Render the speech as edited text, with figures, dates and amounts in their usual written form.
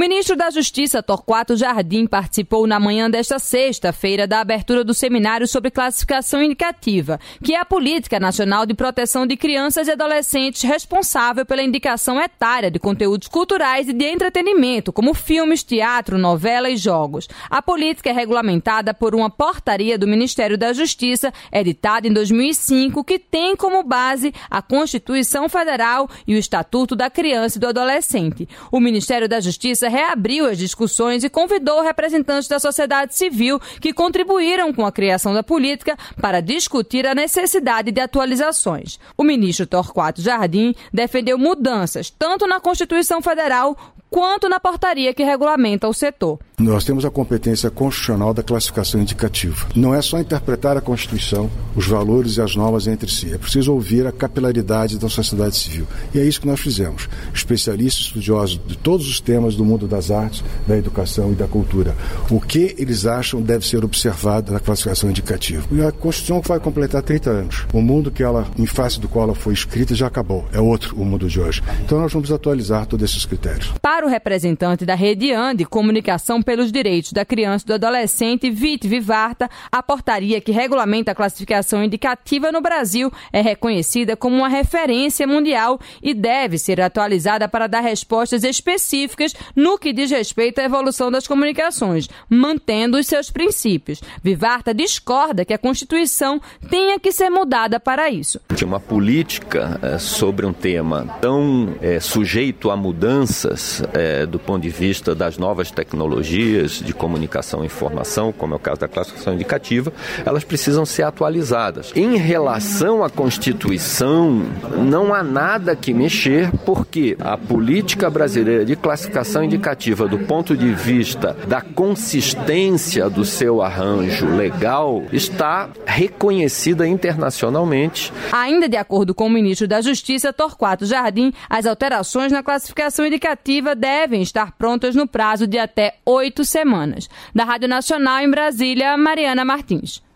ministro da Justiça, Torquato Jardim, participou na manhã desta sexta-feira da abertura do seminário sobre classificação indicativa, que é a política nacional de proteção de crianças e adolescentes responsável pela indicação etária de conteúdos culturais e de entretenimento, como filmes, teatro, novela e jogos. A política é regulamentada por uma portaria do Ministério da Justiça, editada em 2005, que tem como base a Constituição Federal e o Estatuto da Criança e do Adolescente. O Ministério da Justiça reabriu as discussões e convidou representantes da sociedade civil que contribuíram com a criação da política para discutir a necessidade de atualizações. O ministro Torquato Jardim defendeu mudanças tanto na Constituição Federal quanto na portaria que regulamenta o setor. Nós temos a competência constitucional da classificação indicativa. Não é só interpretar a Constituição, os valores e as normas entre si. É preciso ouvir a capilaridade da sociedade civil. E é isso que nós fizemos. Especialistas, estudiosos de todos os temas do mundo das artes, da educação e da cultura. O que eles acham deve ser observado na classificação indicativa. E a Constituição vai completar 30 anos. O mundo que ela, em face do qual ela foi escrita, já acabou. É outro o mundo de hoje. Então nós vamos atualizar todos esses critérios. Para o representante da Rede ANDE, Comunicação pelos Direitos da Criança e do Adolescente, Vite Vivarta, a portaria que regulamenta a classificação indicativa no Brasil é reconhecida como uma referência mundial e deve ser atualizada para dar respostas específicas no que diz respeito à evolução das comunicações, mantendo os seus princípios. Vivarta discorda que a Constituição tenha que ser mudada para isso. Uma política sobre um tema tão sujeito a mudanças do ponto de vista das novas tecnologias de comunicação e informação, como é o caso da classificação indicativa, elas precisam ser atualizadas. Em relação à Constituição, não há nada que mexer, porque a política brasileira de classificação indicativa, do ponto de vista da consistência do seu arranjo legal, está reconhecida internacionalmente. Ainda de acordo com o ministro da Justiça, Torquato Jardim, as alterações na classificação indicativa devem estar prontas no prazo de até 8 semanas. Da Rádio Nacional em Brasília, Mariana Martins.